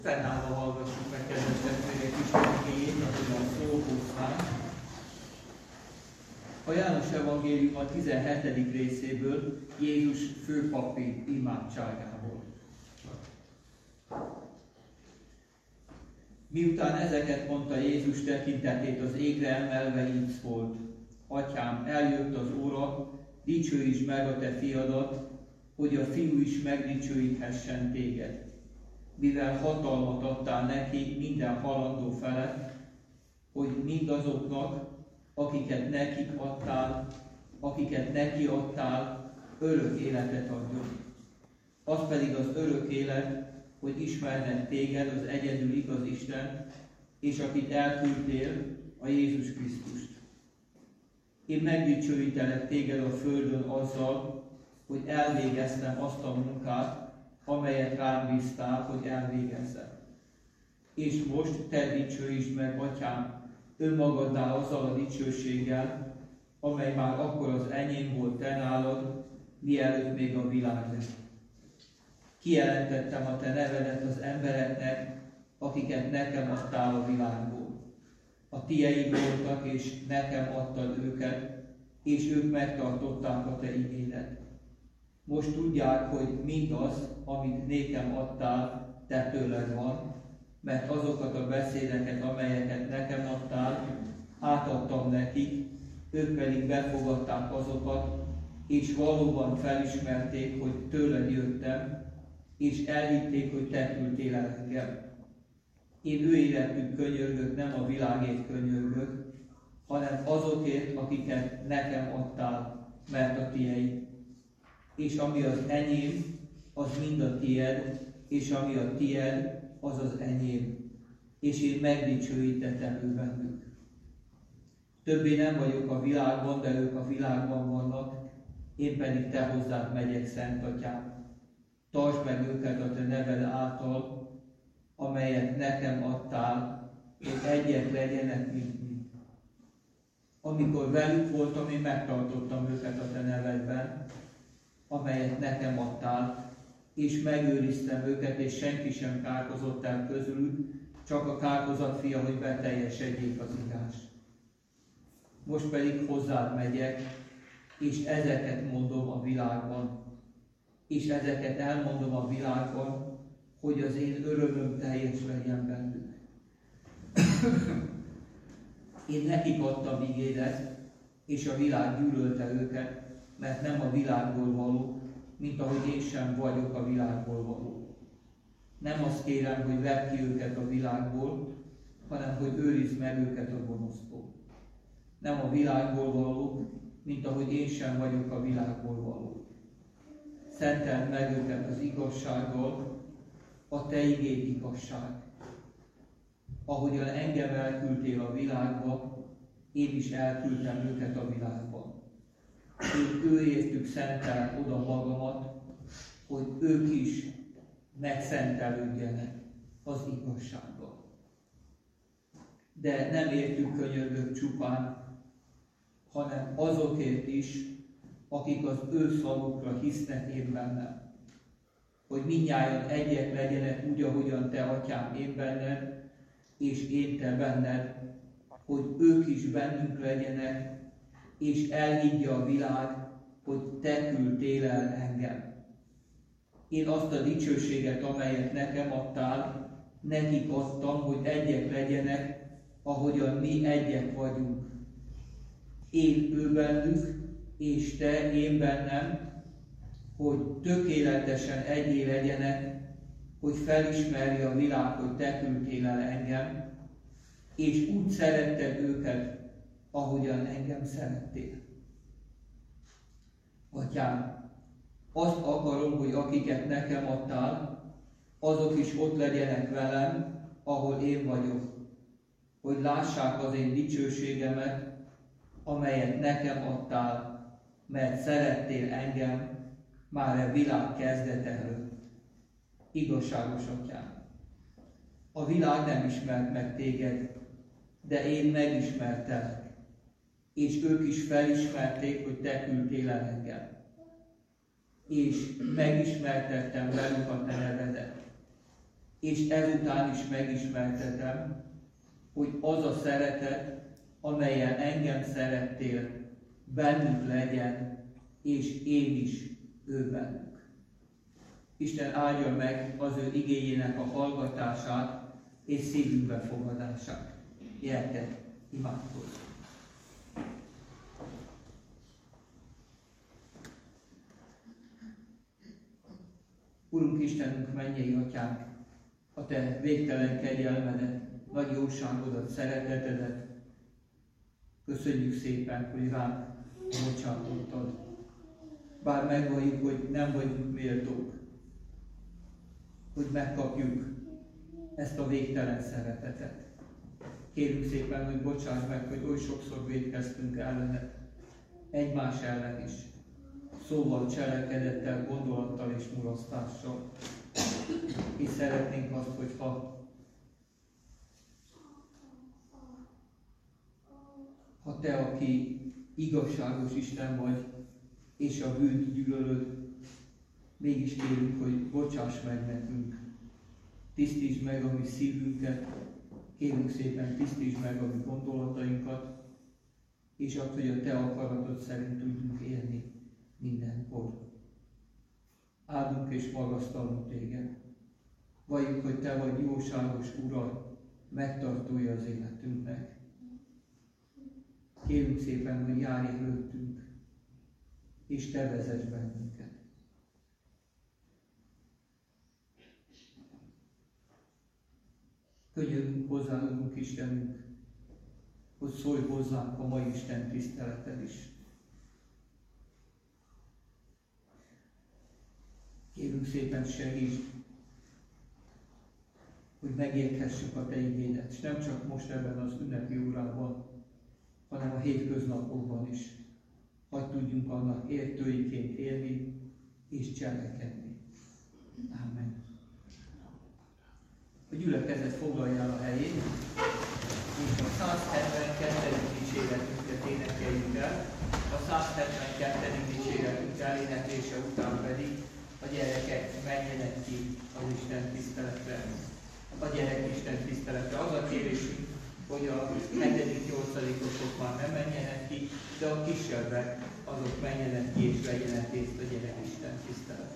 Fennállva hallgassuk meg, kedves testvérek, Isten igéjét, ahogyan szól hozzánk. A János Evangélium a 17. részéből, Jézus főpapi imádságából. Miután ezeket mondta, Jézus tekintetét az égre emelve így szólt: Atyám, eljött az óra, dicsőítsd meg a te fiadat, hogy a fiú is megdicsőíthessen téged. Mivel hatalmat adtál neki minden halandó felett, hogy mindazoknak, akiket neki adtál, örök életet adjon. Az pedig az örök élet, hogy ismernek téged, az egyedül igaz Isten, és akit elküldtél, a Jézus Krisztust. Én megdicsőítelek téged a földön azzal, hogy elvégeztem azt a munkát, amelyet rám bíztál, hogy elvégezzem. És most te dicsőítsd meg, Atyám, önmagadnál azzal a dicsőséggel, amely már akkor az enyém volt te nálad, mielőtt még a világ lett. Kijelentettem a te nevedet az embereknek, akiket nekem adtál a világból. A tieid voltak, és nekem adtad őket, és ők megtartották a te igédet. Most tudják, hogy mindaz, amit nékem adtál, te tőled van, mert azokat a beszédeket, amelyeket nekem adtál, átadtam nekik, ők pedig befogadták azokat, és valóban felismerték, hogy tőled jöttem, és elhitték, hogy te küldtél el engem. Én ő életük könyörgök, nem a világért könyörgök, hanem azokért, akiket nekem adtál, mert a tieid. És ami az enyém, az mind a tied, és ami a tied, az az enyém. És én megdicsőítettem ő bennük. Többé nem vagyok a világban, de ők a világban vannak, én pedig te hozzád megyek, Szent Atyám. Tartsd meg őket a te neved által, amelyet nekem adtál, hogy egyek legyenek, mint mi. Amikor velük voltam, én megtartottam őket a te nevedben, amelyet nekem adtál, és megőriztem őket, és senki sem kárhozott el közülük, csak a kárhozat fia, hogy beteljesedjék az igaz. Most pedig hozzád megyek, és ezeket mondom a világban. És ezeket elmondom a világban, hogy az én örömöm teljes legyen bennük. Én nekik adtam igédet, és a világ gyűlölte őket, mert nem a világból való, mint ahogy én sem vagyok a világból való. Nem azt kérem, hogy vedd ki őket a világból, hanem hogy őrizd meg őket a gonosztól. Nem a világból való, mint ahogy én sem vagyok a világból való. Szenteld meg őket az igazsággal, a te igéd igazság. Ahogyan engem elküldtél a világba, én is elküldtem őket a világba. Én őértük szentelem oda magamat, hogy ők is megszentelődjenek az igazsággal. De nem értük könyörgök csupán, hanem azokért is, akik az ő szavukra hisznek én bennem. Hogy mindnyájan egyek legyenek úgy, ahogyan te, Atyám, én benned, és én te benned, hogy ők is bennünk legyenek, és elhiggye a világ, hogy te küldtél el engem. Én azt a dicsőséget, amelyet nekem adtál, nekik adtam, hogy egyek legyenek, ahogyan mi egyek vagyunk. Én ő bennük, és te én bennem, hogy tökéletesen egyé legyenek, hogy felismerje a világ, hogy te küldtél el engem, és úgy szeretted őket, ahogyan engem szerettél. Atyám, azt akarom, hogy akiket nekem adtál, azok is ott legyenek velem, ahol én vagyok, hogy lássák az én dicsőségemet, amelyet nekem adtál, mert szerettél engem már a világ kezdete előtt. Igazságos Atyám, a világ nem ismert meg téged, de én megismertelek, és ők is felismerték, hogy te küldtél el engem. És megismertettem velük a te nevedet. és ezután is megismertetem, hogy az a szeretet, amelyen engem szerettél, bennük legyen, és én is ő bennük. Isten áldja meg az ő igéjének a hallgatását és szívünkbe fogadását. Gyertek, imádkozzunk! Urunk Istenünk, mennyei Atyánk, a Te végtelen kegyelmedet, nagy jóságodat, szeretetedet köszönjük szépen, hogy ránk bocsátottad. Bár megvalljuk, hogy nem vagyunk méltók, hogy megkapjuk ezt a végtelen szeretetet. Kérünk szépen, hogy bocsáss meg, hogy oly sokszor vétkeztünk ellened, egymás ellen is, szóval, cselekedettel, gondolattal és mulasztással. És szeretnénk azt, hogyha Te, aki igazságos Isten vagy, és a bűnt gyűlölöd, mégis kérünk, hogy bocsáss meg nekünk. Tisztítsd meg a mi szívünket, kérünk szépen, tisztítsd meg a mi gondolatainkat, és azt, hogy a Te akaratod szerint tudjunk élni mindenkor. Áldunk és magasztalunk Téged. Valljuk, hogy Te vagy jóságos Ura, megtartója az életünknek. Kérünk szépen, hogy járj előttünk, és Te vezess bennünket. Könyörgünk hozzá, Urunk Istenünk, hogy szólj hozzánk a mai Isten tiszteleted is. Kérünk szépen, segíts, hogy megérthessük a Te igédet, és nem csak most ebben az ünnepi órában, hanem a hétköznapokban is. Hadd tudjunk annak értőiként élni és cselekedni. Amen. A gyülekezet foglalja el a helyét, és a 172. dicséretünket énekeljük el. A 172. dicséretünk eléneklése után pedig a gyerekek menjenek ki az Isten tiszteletre. A gyerek Isten tiszteletre. Az a kérésünk, hogy a 7.-8-osok már nem menjenek ki, de a kisebbek azok menjenek ki és vegyenek részt a gyerek Isten tiszteleten.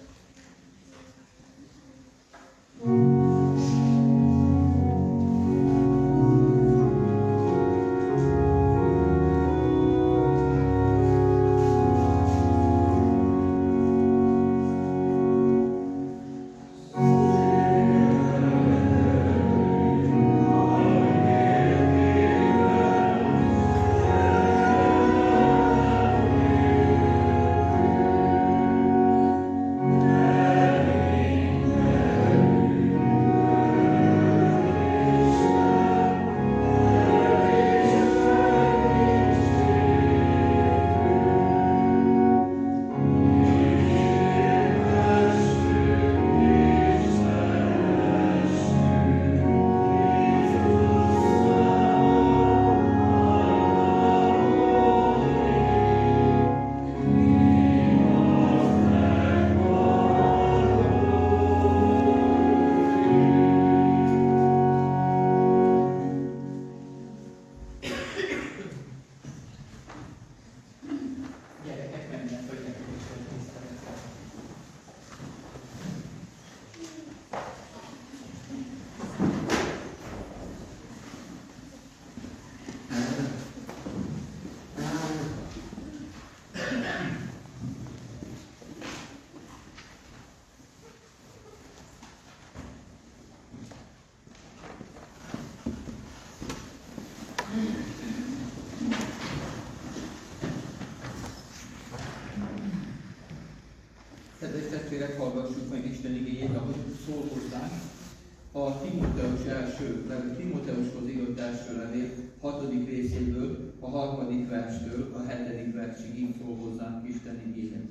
Kedves testvérek, hallgassuk meg Isten igéjét, ahogy szól hozzánk. A Timóteushoz írott első levél 6. részéből, a 3. verstől a 7. versig így szól hozzánk Isten igéje.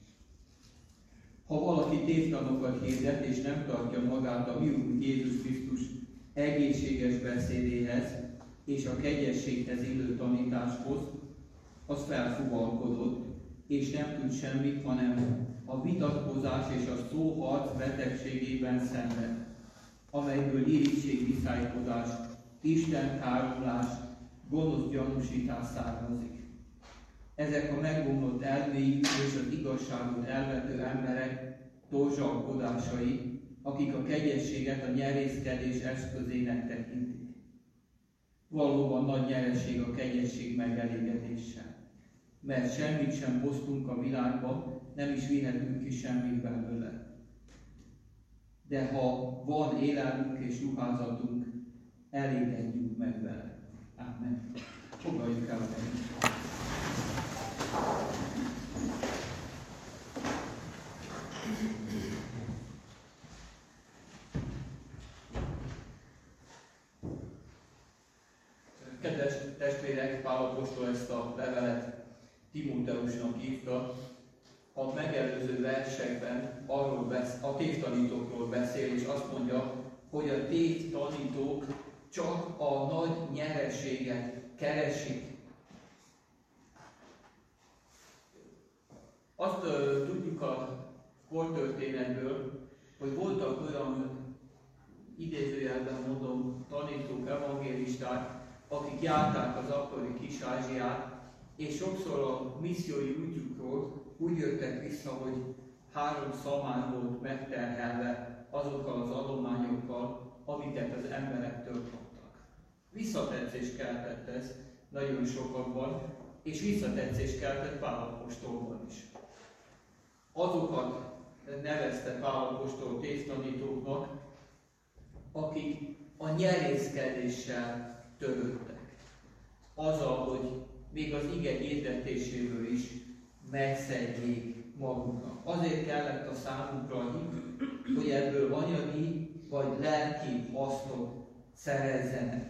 Ha valaki tévtanokat hirdet és nem tartja magát a mi Úrunk Jézus Krisztus egészséges beszédéhez és a kegyességhez illő tanításhoz, az felfuvalkodott, és nem tud semmit, hanem a vitatkozás és a szóharc betegségében szenved. amelyből irigység, viszálykodás, Isten káromlás, gonosz gyanúsítás származik. Ezek a megbomlott elméjű és az igazságot elvető emberek torzsalkodásai, akik a kegyességet a nyerészkedés eszközének tekintik. Valóban nagy nyereség a kegyesség megelégedéssel, mert semmit sem hoztunk a világba, nem is vihetünk ki semmit belőle. De ha van élelmünk és ruházatunk, elégedjünk meg vele. Amen. Foglaljuk el a helyet. Kedves testvérek, Pál apostol ezt a levelet Timóteusnak írta. A megelőző versekben a tévtanítókról beszél, és azt mondja, hogy a tévtanítók csak a nagy nyereséget keresik. Azt tudjuk a kortörténetből, hogy voltak olyan, idézőjelben mondom, tanítók, evangélisták, akik járták az akkori Kis-Ázsiát, és sokszor a missziói útjukról úgy jöttek vissza, hogy 3 szamár volt megterhelve azokkal az adományokkal, amiket az emberektől kaptak. Visszatetszést keltett ez nagyon sokakban, és visszatetszést keltett Pál apostolban is. Azokat nevezte Pál apostol tévtanítóknak, akik a nyerészkedéssel törődtek. Azzal, hogy még az ige hirdetéséből is megszedjék maguknak. Azért kellett a számukra hit, hogy ebből anyagi vagy lelki hasznot szerezzenek.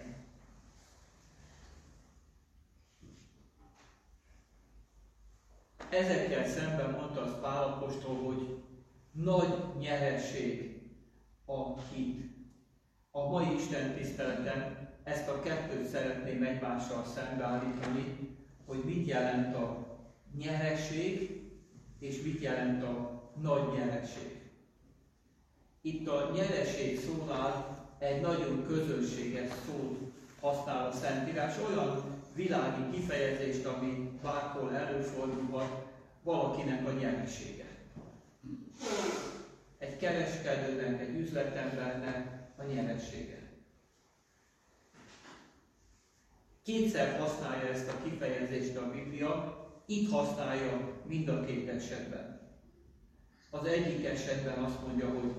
Ezekkel szemben mondta az Pál apostol, hogy nagy nyereség a hit. A mai Isten tiszteleten ezt a kettőt szeretném egymással szembeállítani, hogy mit jelent a nyereség, és mit jelent a nagy nyereség. Itt a nyereség szónál egy nagyon közönséges szót használ a Szentírás, olyan világi kifejezést, ami bárhol előfordulhat, valakinek a nyeresége. Egy kereskedőnek, egy üzletembernek a nyeresége. Kétszer használja ezt a kifejezést a Biblia, itt használja mind a két esetben. Az egyik esetben azt mondja, hogy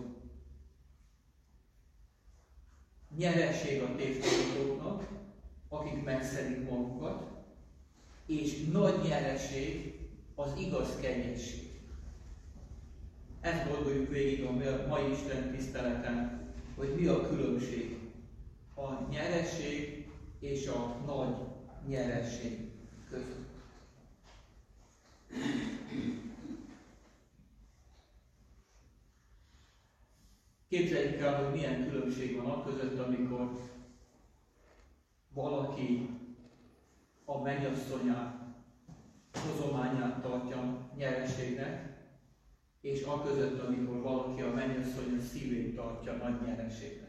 nyereség a tévtanítóknak, akik megszedik magukat, és nagy nyereség az igaz kegyesség. Ezt gondoljuk végig a mai Isten tiszteleten, hogy mi a különbség a nyereség és a nagy nyereség között. Képzeljük el, hogy milyen különbség van a között, amikor valaki a mennyasszonyát, hozományát tartja nyereségnek, és a között, amikor valaki a mennyasszony szívét tartja nagy nyereségnek.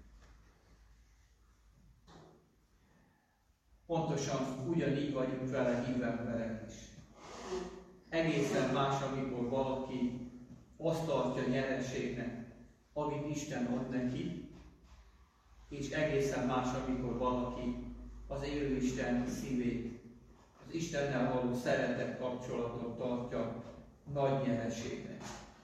Pontosan ugyanígy vagyunk vele hívő emberek is. Egészen más, amikor valaki azt tartja nyereségnek, amit Isten ad neki, és egészen más, amikor valaki az élő Isten szívét, az Istennel való szeretet kapcsolatot tartja nagy nyereségnek.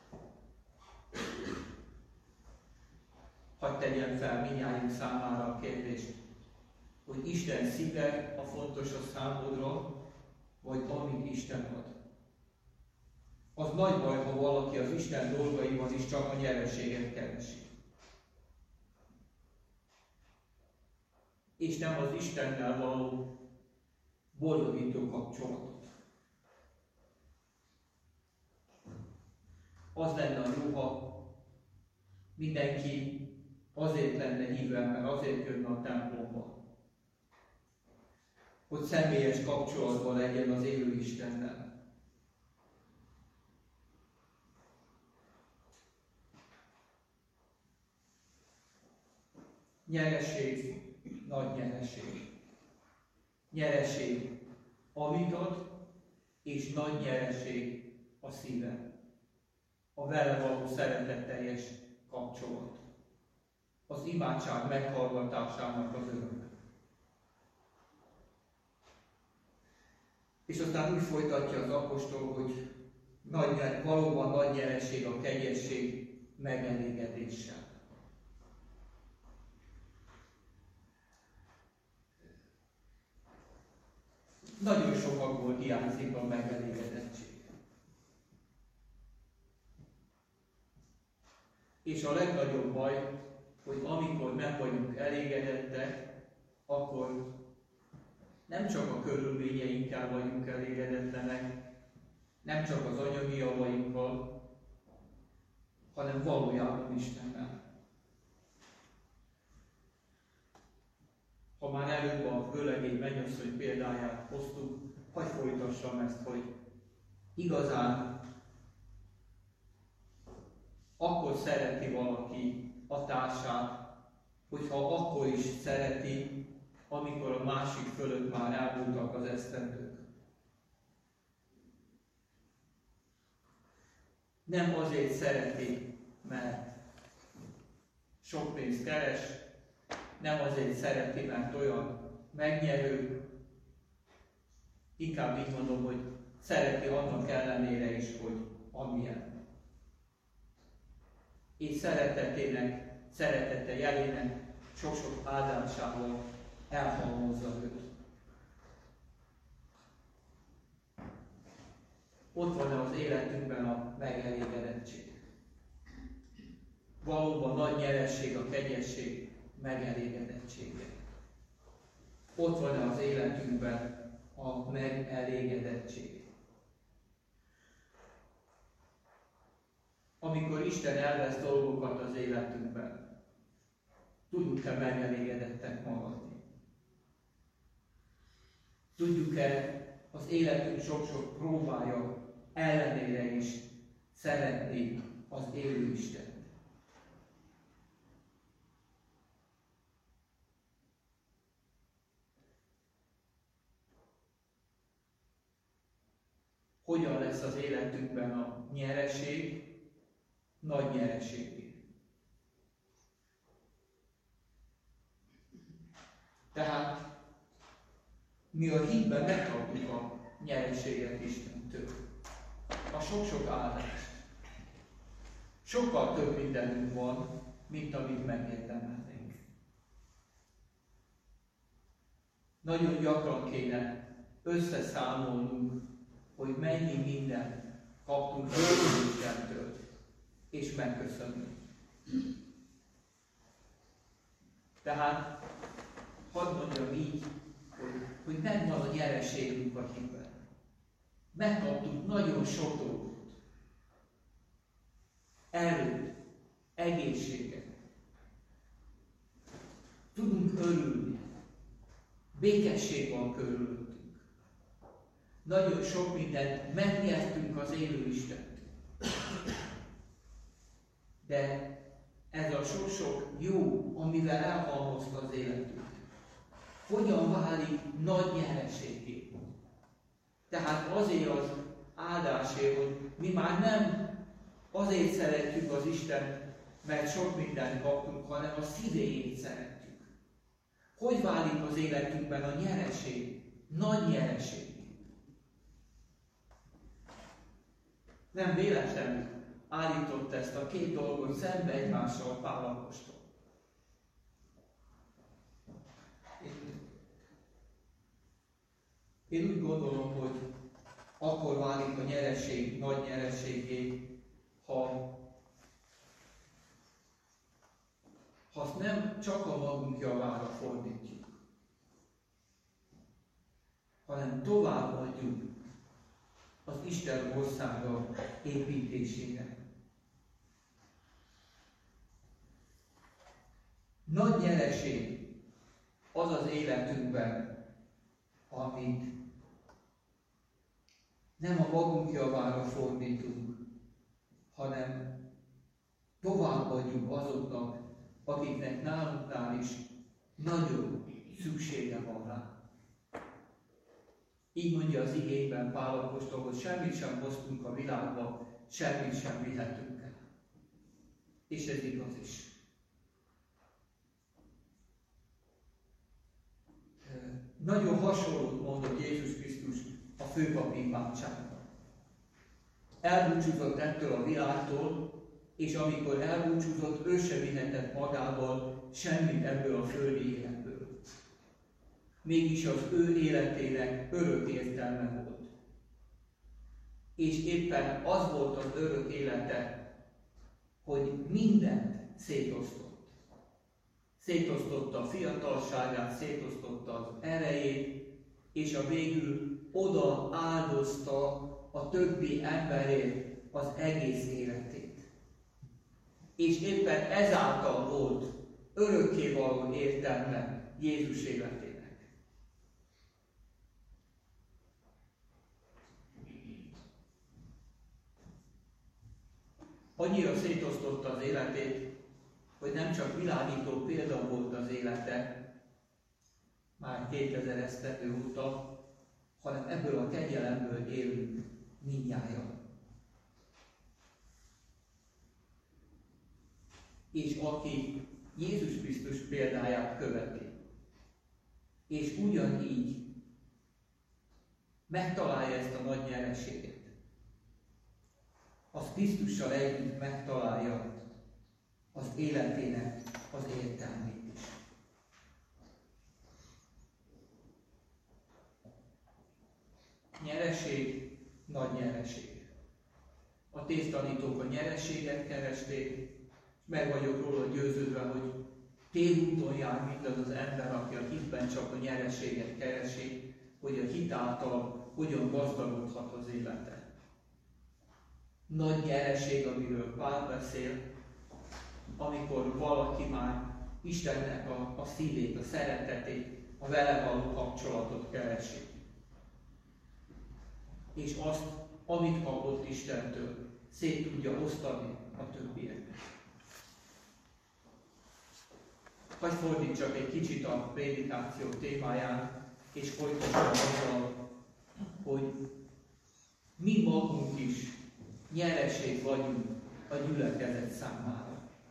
Hadd tegyem fel mindnyájunk számára a kérdést, hogy Isten szíve a fontos a számodra, vagy amit Isten ad. Az nagy baj, ha valaki az Isten dolgaiban is csak a nyereséget keresi. És nem az Istennel való boldogító kapcsolatot. Az lenne a jó, ha mindenki azért lenne hívő ember, azért jönne a templomba, hogy személyes kapcsolatban legyen az élő Istennel. Nyereség, nagy nyereség. Nyereség amit ad, és nagy nyereség a szíve. A vele való szeretetteljes kapcsolat. Az imádság meghallgatásának az öröme. És aztán úgy folytatja az apostol, hogy valóban nagy nyereség a kegyesség megelégedéssel. Nagyon sokakból hiányzik a megelégedettség. És a legnagyobb baj, hogy amikor nem vagyunk elégedettek, akkor nem csak a körülményeinkkel vagyunk elégedetlenek, nem csak az anyagi javainkkal, hanem valójában Istennel. Ha már előbb a vőlegény mennyasszony példáját hoztuk, hadd folytassam ezt, hogy igazán akkor szereti valaki a társát, hogyha akkor is szereti, amikor a másik fölött már elmúltak az esztendők. Nem azért szereti, mert sok pénzt keres, nem azért szereti, mert olyan megnyerő, inkább így mondom, hogy szereti annak ellenére is, hogy amilyen. És szeretete jelének sok-sok áldásával elhalmozza őt. Ott van az életünkben a megelégedettség. Valóban nagy nyeresség a kegyesség megelégedettsége. Ott van az életünkben a megelégedettség. Amikor Isten elvesz dolgokat az életünkben, tudjuk-e megelégedettek maradni? Tudjuk-e az életünk sok-sok próbája ellenére is szeretni az élő Istent? Hogyan lesz az életünkben a nyereség nagy nyereségé? Tehát mi a hitben megkapjuk a nyereséget Istentől, a sok-sok áldást. Sokkal több mindenünk van, mint amit megérdemelnénk. Nagyon gyakran kéne összeszámolnunk, hogy mennyi mindent kaptunk az Istentől, és megköszönjük. Tehát hadd mondjam így, hogy megvan a nyereségünk a hitben. Megkaptuk nagyon sok dolgot. Erőt, egészséget. Tudunk örülni. Békesség van körülöttünk. Nagyon sok mindent megnyertünk az élő Istent. De ez a sok-sok jó, amivel elhalmozta az életünk, hogyan válik nagy nyereségé? Tehát azért az áldásért, hogy mi már nem azért szeretjük az Istent, mert sok mindent kaptunk, hanem a szívéjét szeretjük. Hogy válik az életünkben a nyereség, nagy nyereség? Nem véletlenül állított ezt a két dolgot szembe egymással Pál apostol. Én úgy gondolom, hogy akkor válik a nyereség nagy nyereségé, ha azt nem csak a magunk javára fordítjuk, hanem továbbadjuk az Isten országa építésére. Nagy nyereség az az életünkben, amit nem a magunk javára fordítunk, hanem továbbadjuk azoknak, akiknek náluknál is nagyon szüksége van rá. Így mondja az igényben Pál apostol, hogy semmit sem hoztunk a világba, semmit sem vihetünk el. És ez igaz is. Nagyon hasonlót mondott Jézus Krisztus a főpapi imádságban. Elbúcsúzott ettől a világtól, és amikor elbúcsúzott, ő sem vihetett magával semmit ebből a földi életből. Mégis az ő életének örök értelme volt. És éppen az volt az örök élete, hogy mindent szétosztott. Szétosztotta a fiatalságát, szétosztotta az erejét, és a végül oda áldozta a többi emberért az egész életét. És éppen ezáltal volt örökkévaló értelme Jézus életének. Annyira szétosztotta az életét, hogy nem csak világító példa volt az élete, már 2000 esztendő óta, hanem ebből a kegyelemből élünk mindnyájan. És aki Jézus Krisztus példáját követi, és ugyanígy megtalálja ezt a nagy nyereséget, az Krisztussal együtt megtalálja az életének az értelmét is. Nyereség, nagy nyereség. A tésztanítók a nyereséget keresték, és meg vagyok róla győződve, hogy tévúton jár mindaz az ember, aki a hitben csak a nyereséget keresi, hogy a hit által hogyan gazdagodhat az élete. Nagy nyereség, amiről Pál beszél, amikor valaki már Istennek a szívét, a szeretetét, a vele való kapcsolatot keresi. És azt, amit kapott Istentől, szét tudja osztani a többieknek. Hadd fordítsak egy kicsit a prédikáció témáján, és folytassam azzal, hogy mi magunk is nyereség vagyunk a gyülekezet számára.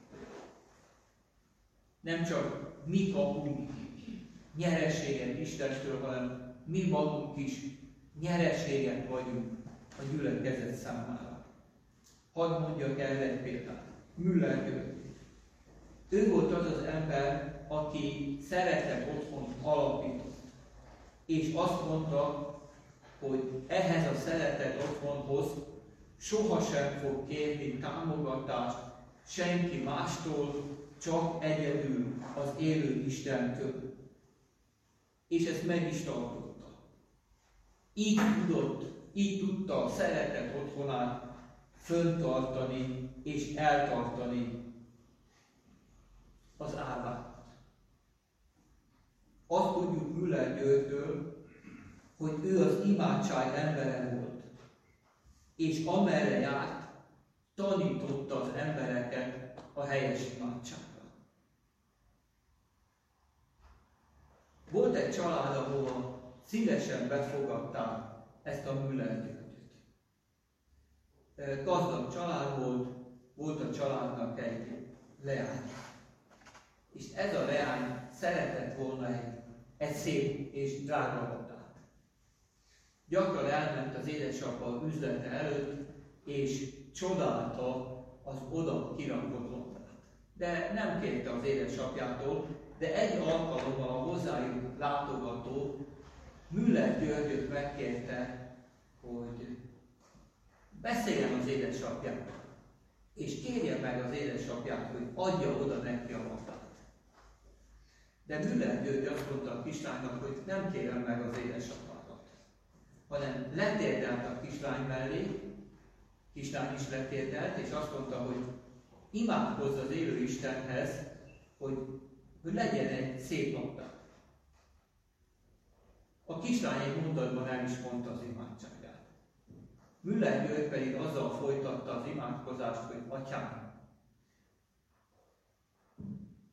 Nem csak mi kapunk nyereséget Istentől, hanem mi magunk is nyereséget vagyunk a gyülekezet számára. Hadd mondjak el egy példát. Müller György. Ő volt az az ember, aki szeretett otthon alapított. És azt mondta, hogy ehhez a szeretett otthonhoz sohasem fog kérni támogatást senki mástól, csak egyedül az élő Istentől. És ezt meg is tartotta. Így tudta a szeretett otthonát föntartani és eltartani az árvát. Azt tudjuk Müller Györgytől, hogy ő az imádság embere volt, és amerre járt, tanította az embereket a helyes imádságra. Volt egy család, ahol szívesen befogadták ezt a Müller Györgyöt. Gazdag család volt a családnak egy leány. És ez a leány szeretett volna egy szép és drága labdát. Gyakran elment az édesapa üzlete előtt, és csodálta az oda kirakott labdát. De nem kérte az édesapjától, de egy alkalommal a hozzájuk látogató Müller Györgyöt megkérte, hogy beszéljen az édesapjával, és kérje meg az édesapját, hogy adja oda neki a labdát. De Müller György azt mondta a kislánynak, hogy nem kérem meg az édesapámat, hanem letérdelt a kislány mellé, kislány is letérdelt, és azt mondta, hogy imádkozz az élő Istenhez, hogy legyen egy szép labda. A kislány egy mondatban el is mondta az imádságát. Müller György pedig azzal folytatta az imádkozást, hogy Atyám,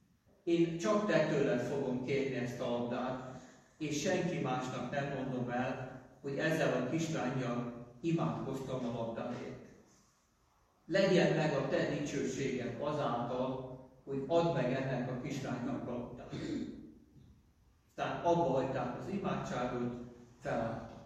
én csak te tőled fogom kérni ezt a labdát, és senki másnak nem mondom el, hogy ezzel a kislánnyal imádkoztam a labdáért. Legyen meg a te dicsőséged azáltal, hogy add meg ennek a kislánynak a labdát. Tehát abba hagyták az imádságot, felálltak.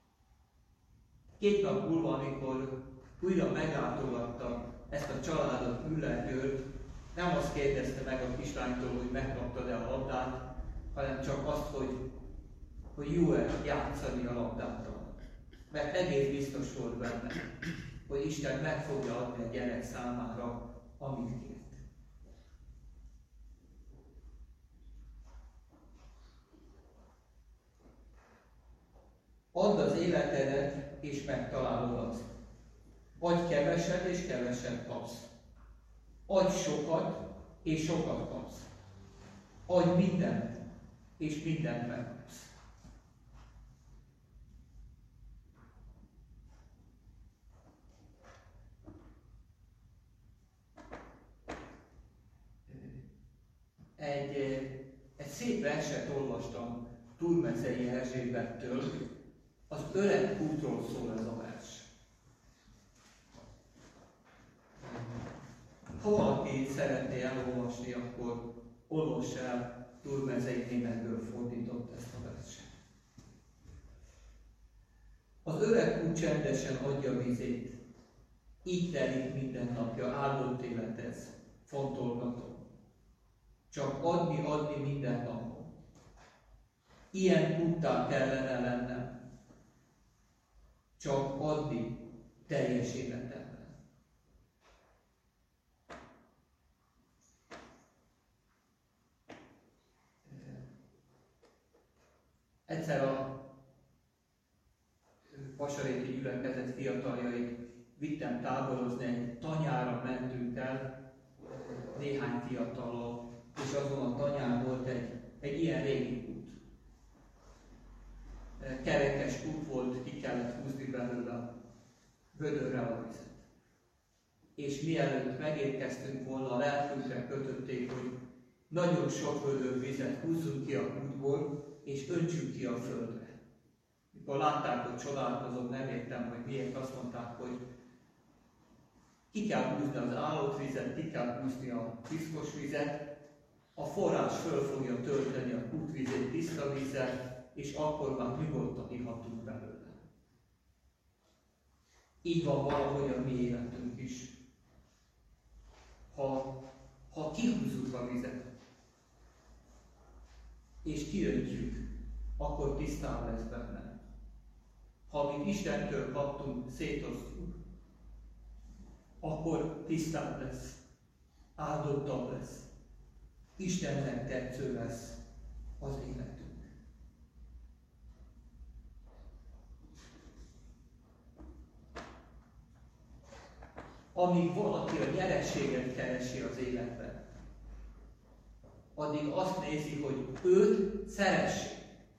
2 nap múlva, amikor újra meglátogatta ezt a családot Müller György, nem azt kérdezte meg a kislánytól, hogy megkaptad-e a labdát, hanem csak azt, hogy jó-e játszani a labdától. Mert egész biztos volt benne, hogy Isten meg fogja adni a gyerek számára, amit kért. Add az életedet, és megtalálod azt. Adj keveset, és keveset kapsz. Adj sokat, és sokat kapsz. Adj mindent, és mindent megkapsz. Egy szép verset olvastam Turmezei Erzsébettől, az öreg kútról szól ez a vers. Ha valaki szeretné elolvasni, akkor olvass el Turmezei németből fordított ezt a verset. Az öreg kút csendesen adja vizét, így telik minden napja, áldott élet ez, fontolgatom. Csak adni minden napon. Ilyen kúttá kellene lennem. Csak adni teljes életemben. Egyszer a vasaréti gyülekezet fiataljait vittem táborozni, egy tanyára mentünk el néhány fiatallal, és azon a tanyán volt egy ilyen régi kút. Kerekes kút volt, ki kellett húzni belőle a vödörre a vizet. És mielőtt megérkeztünk volna, a lelkünkre kötötték, hogy nagyon sok vödör vizet húzzunk ki a kútból, és öntsünk ki a földre. Mikor látták, hogy csodálkozom, nem értem, hogy miért, azt mondták, hogy ki kell húzni az állott vizet, ki kell húzni a piszkos vizet, a forrás föl fogja tölteni a kútvizét tiszta vízzel, és akkor már nyugodtan ihatunk belőle. Így van valahogy a mi életünk is. Ha kihúzzuk a vizet, és kiöntjük, akkor tisztább lesz benne. Ha amit Istentől kaptunk, szétosztjuk, akkor tisztább lesz, áldottabb lesz. Istennek tetsző lesz az életünk. Amíg valaki a nyerességet keresi az életben, addig azt nézi, hogy őt szeressék.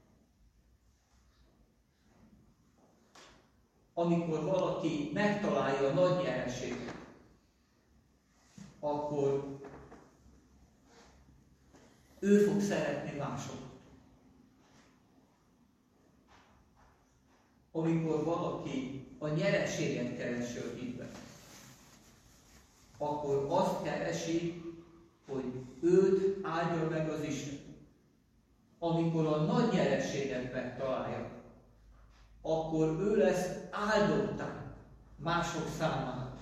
Amikor valaki megtalálja a nagy nyerességet, akkor ő fog szeretni másokat. Amikor valaki a nyereséget keresi a hitben, akkor azt keresi, hogy őt áldja meg az Isten. Amikor a nagy nyereséget megtalálja, akkor ő lesz áldottá mások számára.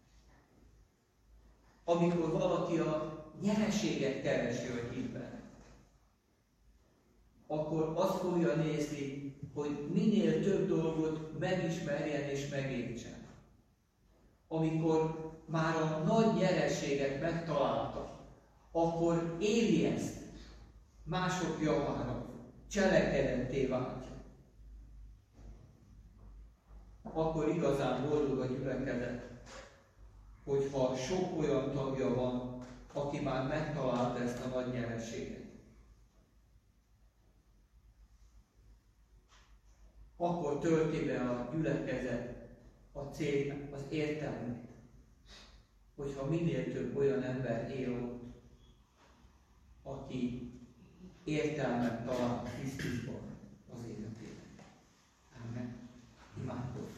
Amikor valaki a nyereséget keresi a hitben, akkor azt fogja nézni, hogy minél több dolgot megismerjen és megértsen. Amikor már a nagy nyereséget megtalálta, akkor éli ezt mások javára, cselekedetté váltja. Akkor igazán boldog a gyülekezet, hogyha sok olyan tagja van, aki már megtalálta ezt a nagy nyereséget. Akkor tölti be a gyülekezet a célnak, az értelmét, hogyha minél több olyan ember él ott, aki értelmet talál Krisztusban az életében. Amen. Imádkozzunk.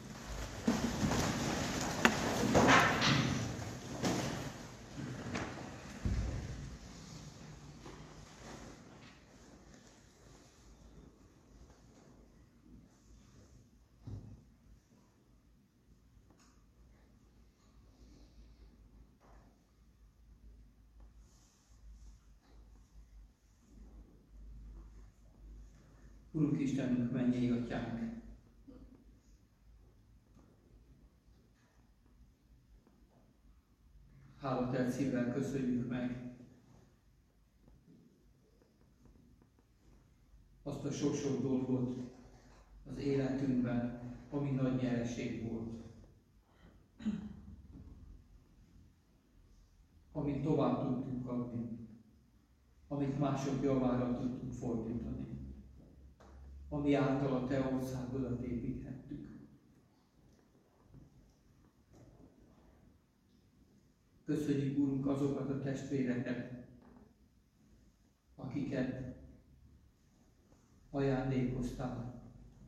Urunk Istenünk, mennyei Atyánk! Hálatelt szívvel köszönjük meg azt a sok-sok dolgot az életünkben, ami nagy nyereség volt. Amit tovább tudtunk adni, amit mások javára tudtunk fordítani, ami által a Te országodat építhettük. Köszönjük, Úrunk, azokat a testvéreket, akiket ajándékoztál,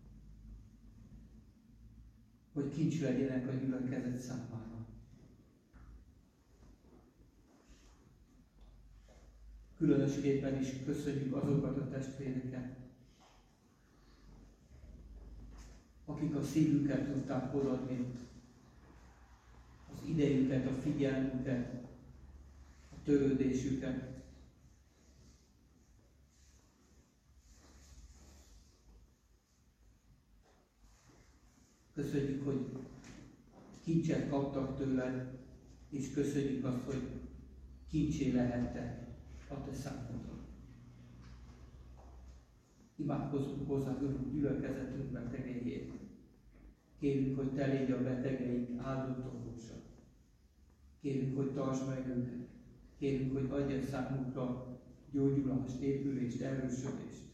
hogy kincs legyenek a gyülekezet számára. Különösképpen is köszönjük azokat a testvéreket, akik a szívüket tudták odaadni, az idejüket, a figyelmüket, a törődésüket. Köszönjük, hogy kincset kaptak tőled, és köszönjük azt, hogy kincsé lehettek a Te számodra. Imádkozunk hozzá gyülekezetünk betegeiért. Kérünk, hogy Te légy a betegeink áldott orvosa. Kérünk, hogy tartsd meg őket. Kérünk, hogy adj számukra gyógyulást, épülést, erősödést.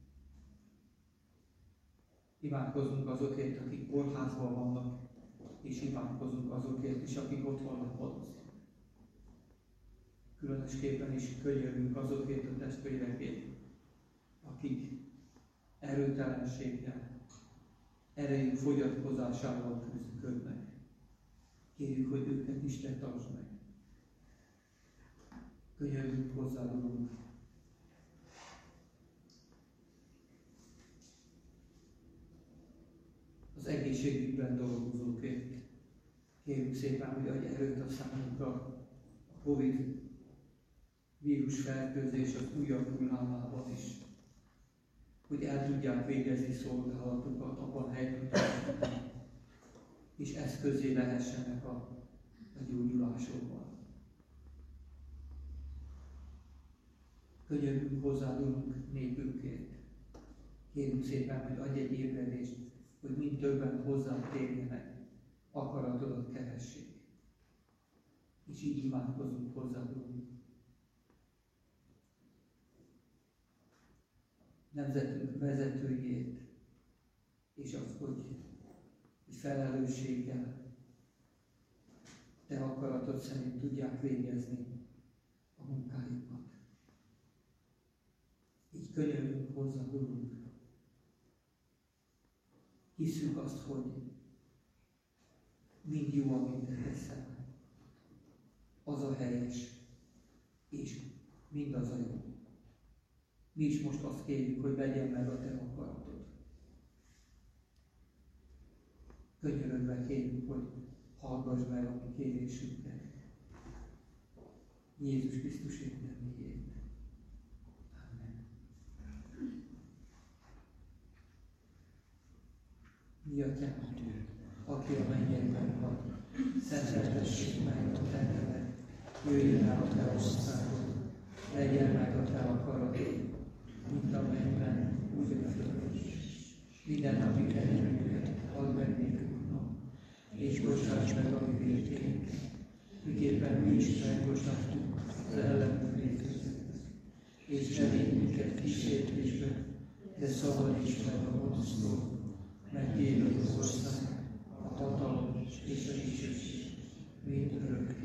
Imádkozunk azokért, akik kórházban vannak, és imádkozunk azokért is, akik otthon lapodoznak. Különösképpen is könyörgünk azokért a testvérekért, akik erőtelenséggel, erejük fogyatkozásával küzdködnek. Kérjük, hogy őket is Te tartsd meg. Könyörgünk hozzá, Urunk. Az egészségügyben dolgozókért kérjük szépen, hogy adj erőt a számunkra a Covid vírus fertőzés az újabb hullámában is, hogy el tudják végezni szolgálatukat abban helyben, és eszközé lehessenek a gyógyulásokban. Könyörgünk hozzá, Urunk, népünkért. Kérünk szépen, hogy adj egy ébredést, hogy mind többen hozzánk térjenek, akaratodat keressék. És így imádkozunk hozzá, Urunk. Nemzetünk vezetőjét, és azt, hogy felelősséggel Te akaratod szerint tudják végezni a munkájukat. Így könyörgünk hozzá, Urunk. Hiszük azt, hogy mind jó, amit Te teszel. Az a helyes, és mind az a jó. Mi is most azt kérjük, hogy legyen meg a Te akaratod. Könyörögve kérjük, hogy hallgass meg a mi kérésünket. Jézus Krisztus érdeméért. Amen. Mi Atyánk, aki a mennyekben van, szenteltessék meg a Te neved, jöjjön el a Te országod, legyen meg a Te akaratod, mint a mennyben, úgy a földön is. Minden napi kenyerünket add meg nékünk ma, és bocsáss meg a mi vétkeinket, miképpen mi is megbocsátjuk az ellenünk vétkezőket. És ne védj minket kísértésbe, de szabadíts meg a gonosztól, mert Tiéd az ország, a hatalom és a dicsőség, mind örökké.